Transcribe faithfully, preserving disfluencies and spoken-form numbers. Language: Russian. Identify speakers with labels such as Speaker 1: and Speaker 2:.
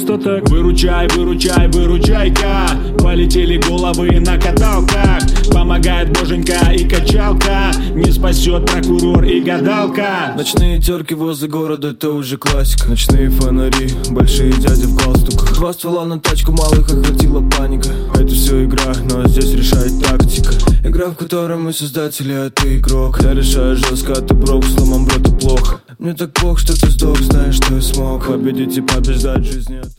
Speaker 1: Что так? Выручай, выручай, выручай-ка. Полетели головы на каталках. Помогает боженька и качалка. Не спасет прокурор и гадалка.
Speaker 2: Ночные терки возле города, это уже классика. Ночные фонари, большие дяди в галстуках. Два ствола на тачку, малых охватила паника. Это все игра, но здесь решает тактика. Игра, в которой мы создатели, а ты игрок. Я решаю жестко, а ты брок, сломан, бро, это плохо. Мне так плохо, что ты сдох, знаешь, что я смог победить и побеждать жизнь.